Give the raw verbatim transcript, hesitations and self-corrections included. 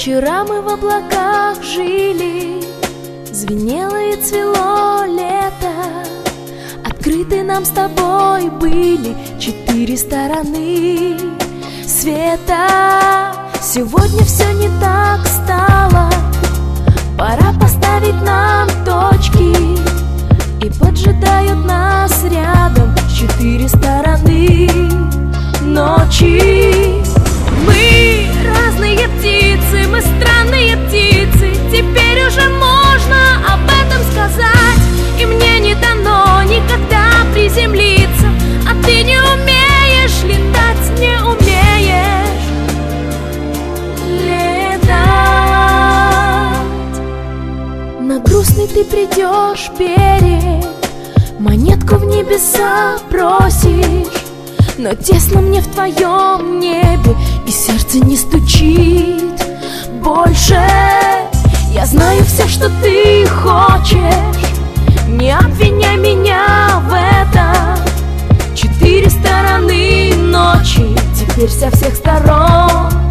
Вчера мы в облаках жили, звенело и цвело лето. Открыты нам с тобой были четыре стороны света. Сегодня все не так стало, пора поставить нам точки, и поджидают нас рядом четыре стороны ночи. Мы разные птицы, мы странные птицы, теперь уже можно об этом сказать. И мне не дано никогда приземлиться, а ты не умеешь летать, не умеешь летать. На грустный ты придешь берег, монетку в небеса бросишь, но тесно мне в твоем небе, и сердце не стучит больше. Я знаю все, что ты хочешь, не обвиняй меня в этом. Четыре стороны ночи, теперь со всех сторон